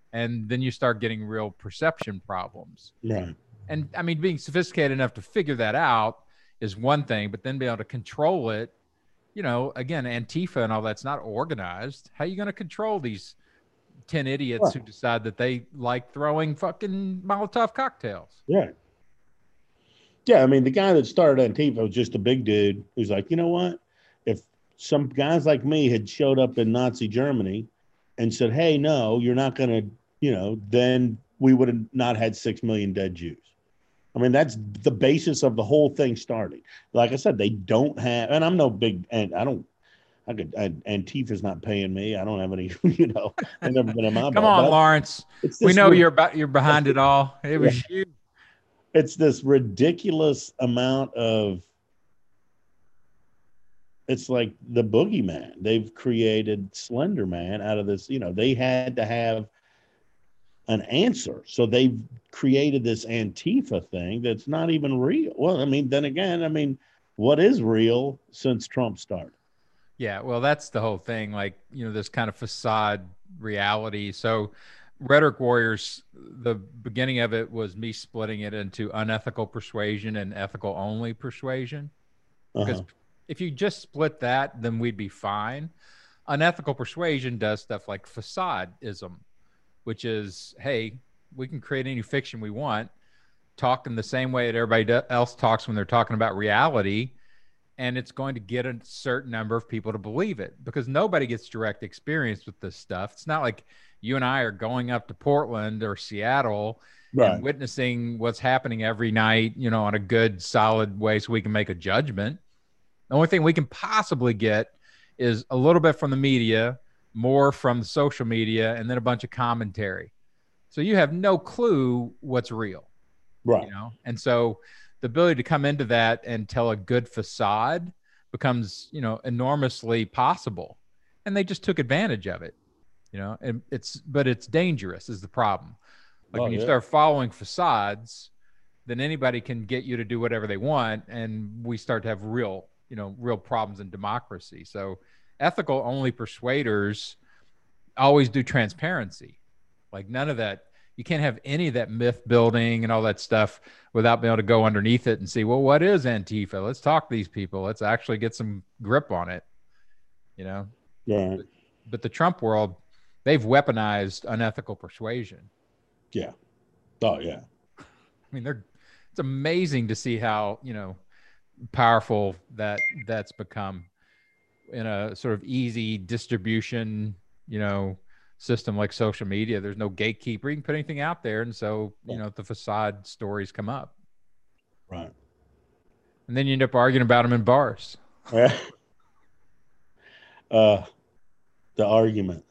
And then you start getting real perception problems. Right. And I mean, being sophisticated enough to figure that out is one thing, but then be able to control it, again, Antifa and all that's not organized. How are you going to control these 10 idiots who decide that they like throwing fucking Molotov cocktails? Yeah. Yeah, I mean, the guy that started Antifa was just a big dude who's like, you know what? If some guys like me had showed up in Nazi Germany and said, hey, no, you're not going to, then we would have not had 6 million dead Jews. I mean, that's the basis of the whole thing starting. Like I said, they don't have, and I'm no big, and Antifa's not paying me. I don't have any, I've never been in my Come on, Lawrence. We know you're behind it all. It was you. It's this ridiculous amount of, it's like the boogeyman. They've created Slender Man out of this, they had to have an answer. So they've created this Antifa thing that's not even real. Well, I mean, then again, what is real since Trump started? Yeah, well, that's the whole thing. Like, this kind of facade reality. So Rhetoric Warriors, the beginning of it was me splitting it into unethical persuasion and ethical only persuasion. Because if you just split that, then we'd be fine. Unethical persuasion does stuff like facadeism, which is, hey, we can create any fiction we want, talk in the same way that everybody else talks when they're talking about reality, and it's going to get a certain number of people to believe it, because nobody gets direct experience with this stuff. It's not like you and I are going up to Portland or Seattle and witnessing what's happening every night, on a good, solid way so we can make a judgment. The only thing we can possibly get is a little bit from the media, more from the social media, and then a bunch of commentary. So you have no clue what's real. Right. And so the ability to come into that and tell a good facade becomes, enormously possible. And they just took advantage of it, and but it's dangerous is the problem. Like when you start following facades, then anybody can get you to do whatever they want. And we start to have real problems in democracy. So ethical only persuaders always do transparency. Like none of that. You can't have any of that myth building and all that stuff without being able to go underneath it and see, well, what is Antifa? Let's talk to these people. Let's actually get some grip on it. Yeah. But the Trump world, they've weaponized unethical persuasion. Yeah. Oh, yeah. I mean, it's amazing to see how, powerful that's become in a sort of easy distribution, system like social media. There's no gatekeeper. You can put anything out there. And so, the facade stories come up. Right. And then you end up arguing about them in bars. Yeah. The argument.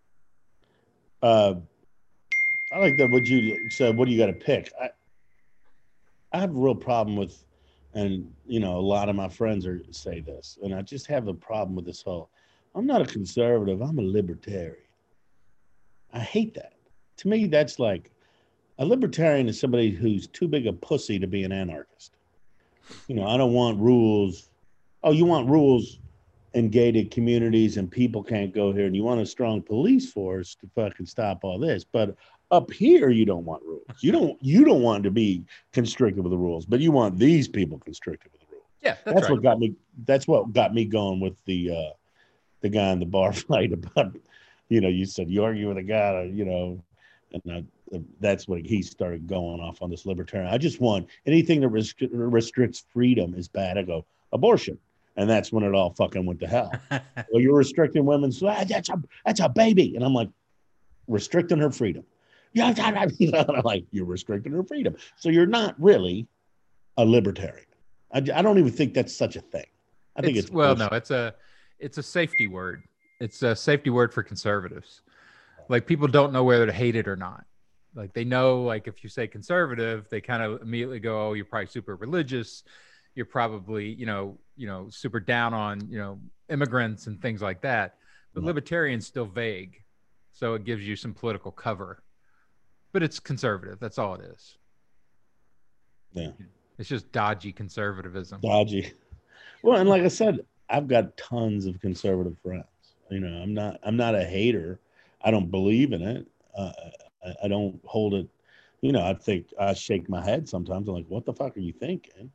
I like that. What you said, what do you got to pick? I have a real problem with, and, a lot of my friends say this, and I just have a problem with this whole, I'm not a conservative, I'm a libertarian. I hate that. To me, that's like a libertarian is somebody who's too big a pussy to be an anarchist. I don't want rules. Oh, you want rules in gated communities and people can't go here, and you want a strong police force to fucking stop all this. But up here, you don't want rules. You don't want to be constricted with the rules, but you want these people constricted with the rules. Yeah, that's right. What got me. That's what got me going with the guy in the bar fight about. You said you argue with a guy, and that's what he started going off on this libertarian. I just want anything that restricts freedom is bad. I go abortion, and that's when it all fucking went to hell. Well, you're restricting women's. That's a baby, and I'm like, restricting her freedom. Yeah, I'm like, you're restricting her freedom, so you're not really a libertarian. I don't even think that's such a thing. I think it's well, no, it's a safety word. It's a safety word for conservatives. Like people don't know whether to hate it or not. Like they know, like if you say conservative, they kind of immediately go, oh, you're probably super religious. You're probably, super down on, immigrants and things like that. But libertarian's still vague. So it gives you some political cover. But it's conservative. That's all it is. Yeah. It's just dodgy conservatism. Dodgy. Well, and like I said, I've got tons of conservative friends. I'm not a hater. I don't believe in it. I don't hold it. I shake my head sometimes. I'm like, what the fuck are you thinking?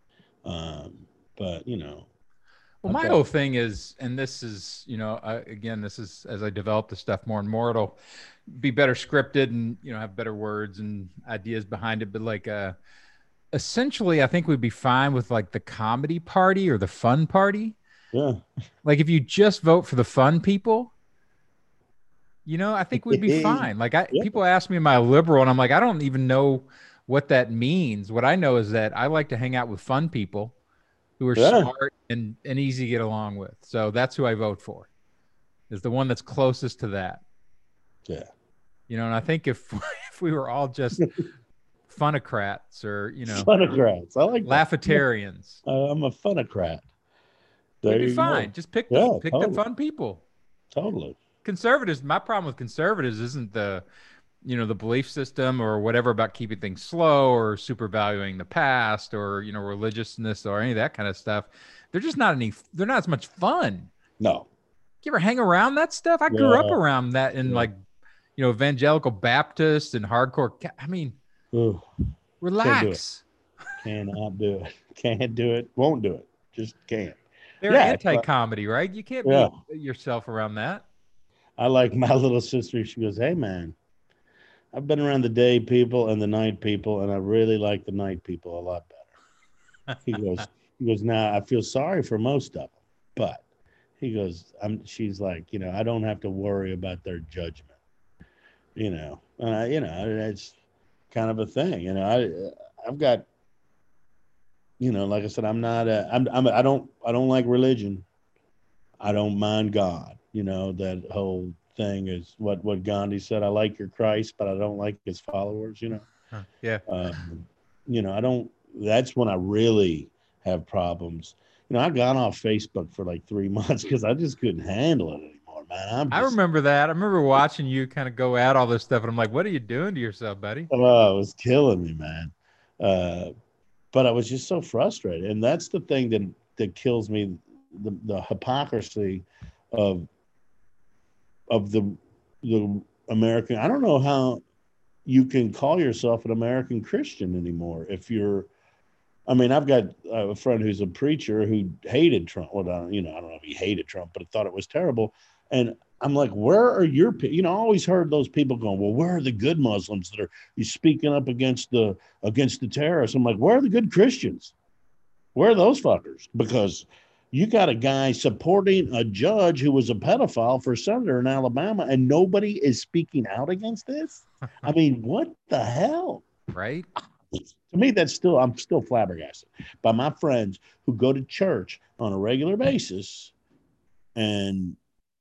But Well, my whole thing is, and this is, again, this is as I develop the stuff more and more, it'll be better scripted and, have better words and ideas behind it. But like, essentially, I think we'd be fine with like the comedy party or the fun party. Yeah. Like if you just vote for the fun people, I think we'd be fine. Like people ask me, am I a liberal? And I'm like, I don't even know what that means. What I know is that I like to hang out with fun people who are smart and easy to get along with. So that's who I vote for, is the one that's closest to that. Yeah. And I think if we were all just funocrats or, funocrats, I like laughatarians. I'm a funocrat. We'd be fine. Just pick the fun people. Totally. Conservatives, my problem with conservatives isn't the belief system or whatever about keeping things slow or super valuing the past or religiousness or any of that kind of stuff. They're not as much fun. No. You ever hang around that stuff? I grew up around that in evangelical Baptist and hardcore. I mean, relax. Cannot do it. Can't do it. Won't do it. Just can't. They're anti-comedy, right? You can't be yourself around that. I like my little sister. She goes, hey, man, I've been around the day people and the night people, and I really like the night people a lot better. He goes, now I feel sorry for most of them, but he goes, she's like, I don't have to worry about their judgment, and it's kind of a thing. I've got, like I said, I'm not, I don't like religion. I don't mind God. That whole thing is what Gandhi said. I like your Christ, but I don't like his followers. Yeah. I don't. That's when I really have problems. I got off Facebook for like 3 months because I just couldn't handle it anymore, man. I remember that. I remember watching you kind of go at all this stuff, and I'm like, "What are you doing to yourself, buddy?" Oh, it was killing me, man. But I was just so frustrated, and that's the thing that kills me. The hypocrisy of the American. I don't know how you can call yourself an American Christian anymore if you're. I mean, I've got a friend who's a preacher who hated Trump. Well, I don't know if he hated Trump, but I thought it was terrible. And I'm like, where are your? I always heard those people going, well, where are the good Muslims that are speaking up against the terrorists? I'm like, where are the good Christians? Where are those fuckers? Because you got a guy supporting a judge who was a pedophile for senator in Alabama, and nobody is speaking out against this. I mean, what the hell? Right? To me, I'm still flabbergasted by my friends who go to church on a regular basis, and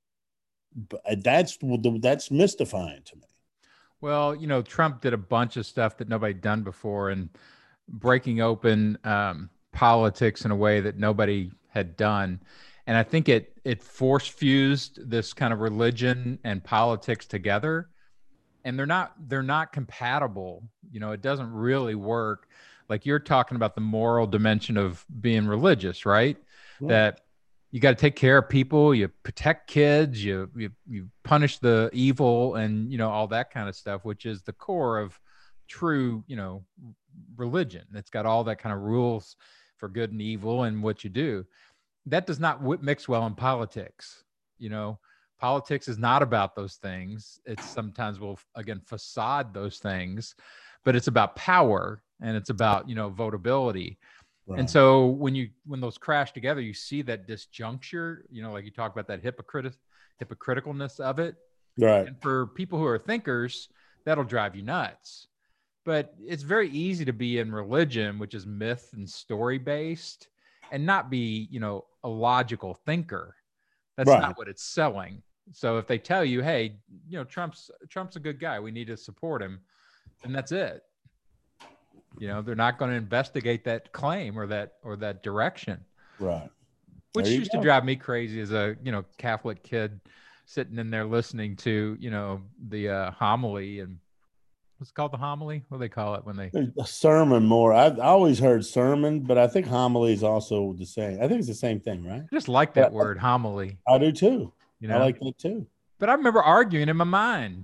that's mystifying to me. Well, Trump did a bunch of stuff that nobody'd done before, and breaking open politics in a way that nobody had done. And I think it force fused this kind of religion and politics together. And they're not compatible. It doesn't really work. Like you're talking about the moral dimension of being religious, right? Yeah. That you got to take care of people, you protect kids, you punish the evil and, all that kind of stuff, which is the core of true, religion. It's got all that kind of rules for good and evil and what you do. That does not mix well in politics. Politics is not about those things. It's sometimes will again facade those things, but it's about power and it's about votability. Right. And so when those crash together, you see that disjuncture. Like you talk about that hypocriticalness of it. Right. And for people who are thinkers, that'll drive you nuts. But it's very easy to be in religion, which is myth and story based, and not be a logical thinker. That's right. Not what it's selling. So if they tell you, hey, Trump's a good guy, we need to support him, then that's it. They're not going to investigate that claim or that direction. Right. Which used to drive me crazy as a, Catholic kid sitting in there listening to, the homily. And what's it called, the homily? What do they call it when they a sermon more? I've always heard sermon, but I think homily is also the same. I think it's the same thing, right? I just like that word, homily. I do too. I like that too. But I remember arguing in my mind,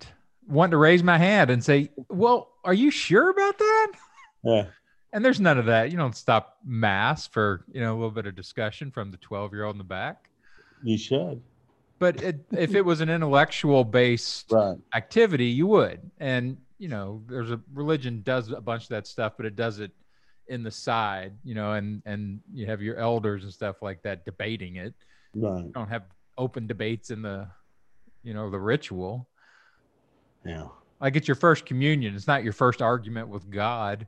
wanting to raise my hand and say, well, are you sure about that? Yeah. And there's none of that. You don't stop mass for, a little bit of discussion from the 12-year-old in the back. You should. But if it was an intellectual based Right. activity, you would. And, there's a religion does a bunch of that stuff, but it does it in the side, and you have your elders and stuff like that debating it. Right. You don't have open debates in the ritual. Yeah. Like it's your first communion. It's not your first argument with God.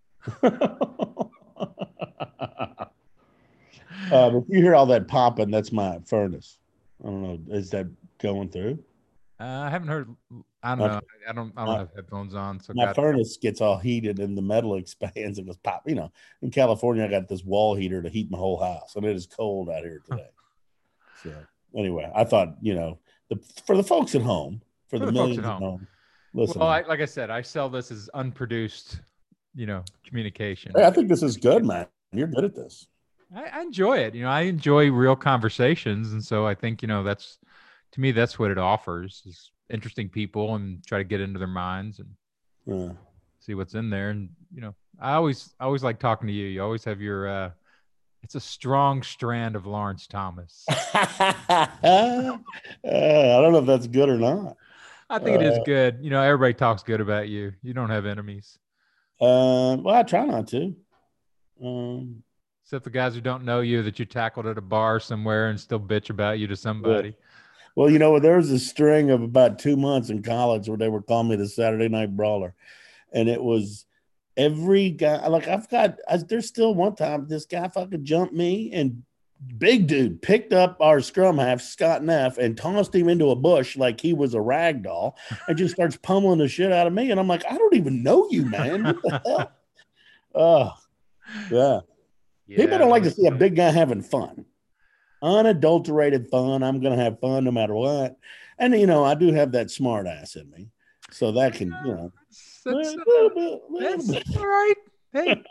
If you hear all that popping, that's my furnace. I don't know. Is that going through? I haven't heard. I don't know. I don't have headphones on. So my furnace gets all heated and the metal expands and goes pop. In California, I got this wall heater to heat my whole house, and it is cold out here today. So anyway, I thought, for the folks at home, for the millions at home, listen. Well, like I said, I sell this as unproduced, communication. Hey, I think this is good, man. You're good at this. I enjoy it. I enjoy real conversations. And so I think, to me, that's what it offers is interesting people and try to get into their minds and see what's in there. And, I always like talking to you. You always have your, it's a strong strand of Lawrence Thomas. I don't know if that's good or not. I think it is good. Everybody talks good about you. You don't have enemies. Well, I try not to. Except the guys who don't know you that you tackled at a bar somewhere and still bitch about you to somebody. Yeah. Well, there was a string of about 2 months in college where they were calling me the Saturday Night Brawler. And it was every guy. Like there's still one time this guy fucking jumped me, and big dude picked up our scrum half, Scott Neff, and tossed him into a bush like he was a rag doll and just starts pummeling the shit out of me. And I'm like, I don't even know you, man. What the hell? Oh, yeah. People don't like to see a big guy having fun. Unadulterated fun. I'm going to have fun no matter what. And, I do have that smart ass in me. So that can, That's all right. Hey,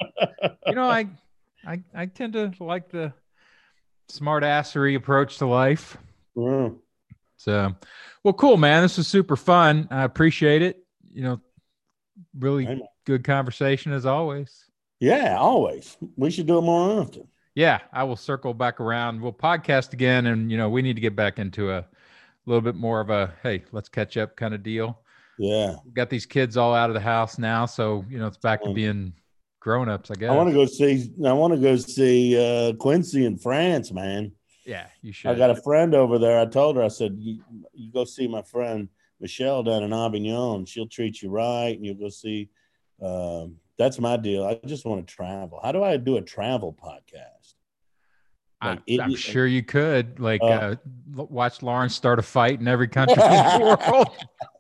I tend to like the smart assery approach to life. Mm. So, well, cool, man. This was super fun. I appreciate it. Really good conversation as always. Yeah, always. We should do it more often. Yeah, I will circle back around. We'll podcast again, and we need to get back into a little bit more of a hey, let's catch up kind of deal. Yeah, we got these kids all out of the house now, so it's back to being grown-ups, I guess. I want to go see Quincy in France, man. Yeah, you should. I got a friend over there. I told her, I said, you go see my friend Michelle down in Avignon. She'll treat you right, and you'll go see. That's my deal. I just want to travel. How do I do a travel podcast? I'm sure you could watch Lawrence start a fight in every country in the world.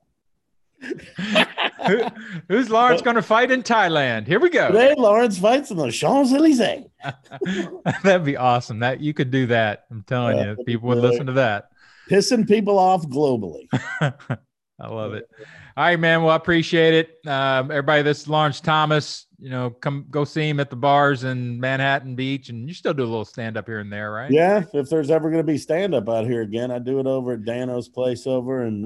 Who's Lawrence going to fight in Thailand? Here we go. Today, Lawrence fights in the Champs-Elysees. That'd be awesome. That you could do that. I'm telling you, people would listen to that. Pissing people off globally. I love it. All right, man. Well, I appreciate it. Everybody, this is Lawrence Thomas. Come go see him at the bars in Manhattan Beach, and you still do a little stand up here and there, right? Yeah. If there's ever going to be stand up out here again, I do it over at Dano's place over, and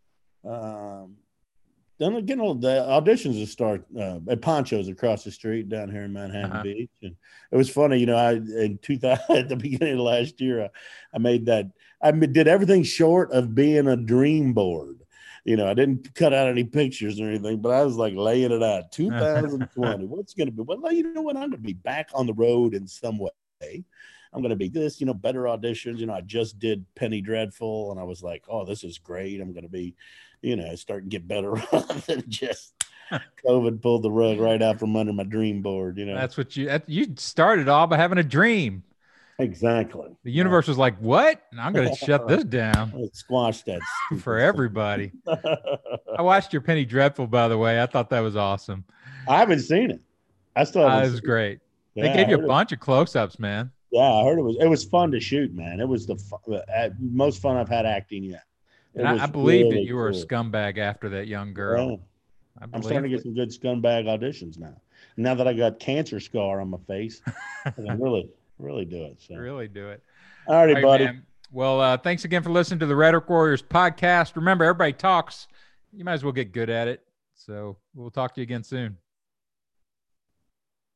then again, the auditions will start at Poncho's across the street down here in Manhattan Beach. And it was funny, in 2000 at the beginning of last year, I made that. I did everything short of being a dream board. I didn't cut out any pictures or anything, but I was like laying it out. 2020, what's going to be? Well, you know what? I'm going to be back on the road in some way. I'm going to be this, better auditions. I just did Penny Dreadful, and I was like, oh, this is great. I'm going to be, starting to get better rather than just COVID pulled the rug right out from under my dream board. That's what you started all by having a dream. Exactly. The universe was like, what? And I'm going to shut this down. It squashed that for everybody. I watched your Penny Dreadful, by the way. I thought that was awesome. I haven't seen it. I still haven't. It was great. They gave you a bunch of close-ups, man. Yeah, I heard it was fun to shoot, man. It was the most fun I've had acting yet. And I believe that you were a scumbag after that young girl. Yeah. I'm starting to get some good scumbag auditions now. Now that I got cancer scar on my face, I can really do it. So. Really do it. All right, buddy. Man. Well, thanks again for listening to the Rhetoric Warriors podcast. Remember, everybody talks You might as well get good at it. So we'll talk to you again soon.